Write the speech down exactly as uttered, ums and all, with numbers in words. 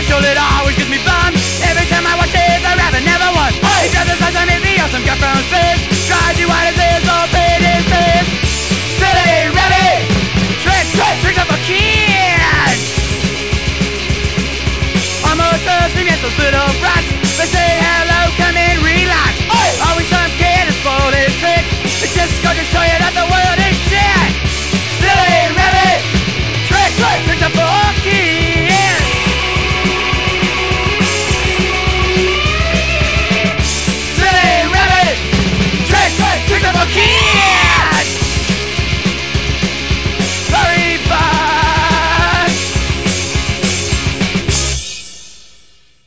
control, it always gives me fun. Every time I watch it, the rabbit never won. He drives the size on me, the awesome cat from space. Tries to what it is, so pretty.